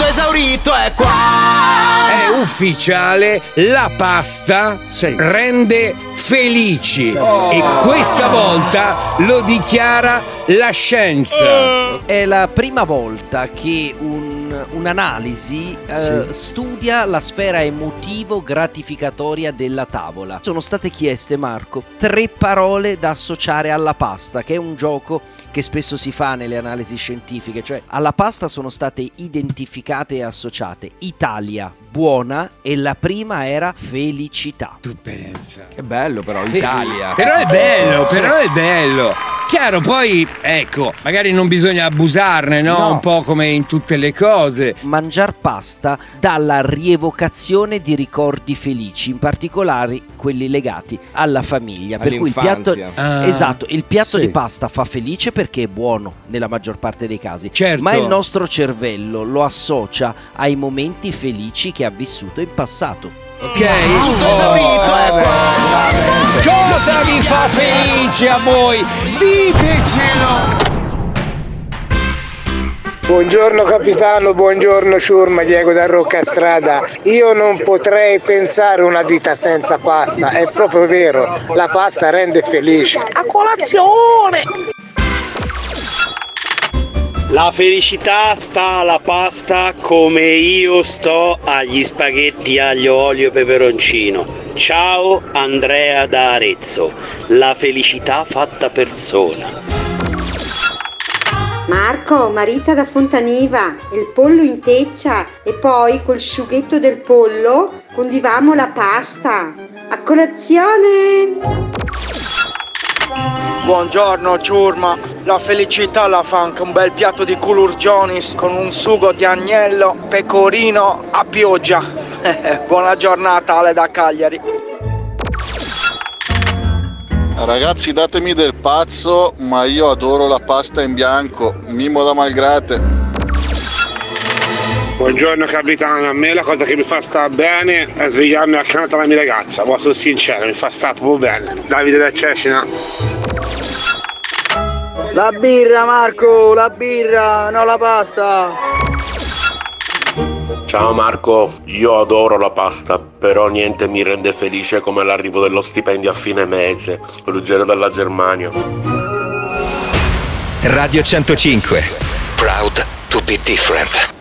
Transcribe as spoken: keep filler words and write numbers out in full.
esaurito è qua. È ufficiale, la pasta sì. rende felici oh. e questa volta lo dichiara la scienza. Uh. È la prima volta che un, un'analisi eh, sì. studia la sfera emotivo-gratificatoria della tavola. Sono state chieste, Marco, tre parole da associare alla pasta, che è un gioco che spesso si fa nelle analisi scientifiche, cioè alla pasta sono state identificate e associate Italia, buona, e la prima era felicità. Tu pensa. Che bello però, Italia. Però è bello, però è bello. Chiaro, poi, ecco, magari non bisogna abusarne, no? no? Un po' come in tutte le cose. Mangiar pasta dà la rievocazione di ricordi felici, in particolare quelli legati alla famiglia. Per cui il piatto, ah, esatto, il piatto sì. di pasta fa felice perché è buono nella maggior parte dei casi. Certo. Ma il nostro cervello lo associa ai momenti felici che ha vissuto in passato. Ok, tutto oh, esaurito è qua. Cosa vi fa felice a voi? Ditecelo. Buongiorno capitano, buongiorno ciurma, Diego da Roccastrada. Io non potrei pensare una vita senza pasta, è proprio vero, la pasta rende felice. A colazione! La felicità sta alla pasta come io sto agli spaghetti aglio, olio e peperoncino. Ciao Andrea da Arezzo, la felicità fatta persona. Marco, Marita da Fontaniva, il pollo in teccia e poi col sughetto del pollo condivamo la pasta. A colazione! Buongiorno ciurma, la felicità la fa anche un bel piatto di culurgionis con un sugo di agnello, pecorino a pioggia. Buona giornata, Ale da Cagliari. Ragazzi, datemi del pazzo, ma io adoro la pasta in bianco, Mimmo da Malgrate. Buongiorno capitano, a me la cosa che mi fa stare bene è svegliarmi accanto alla mia ragazza, ma sono sincero, mi fa stare proprio bene. Davide da Cecina. La birra Marco, la birra, no la pasta. Ciao Marco, io adoro la pasta, però niente mi rende felice come l'arrivo dello stipendio a fine mese, Ruggero dalla Germania. Radio centocinque, proud to be different.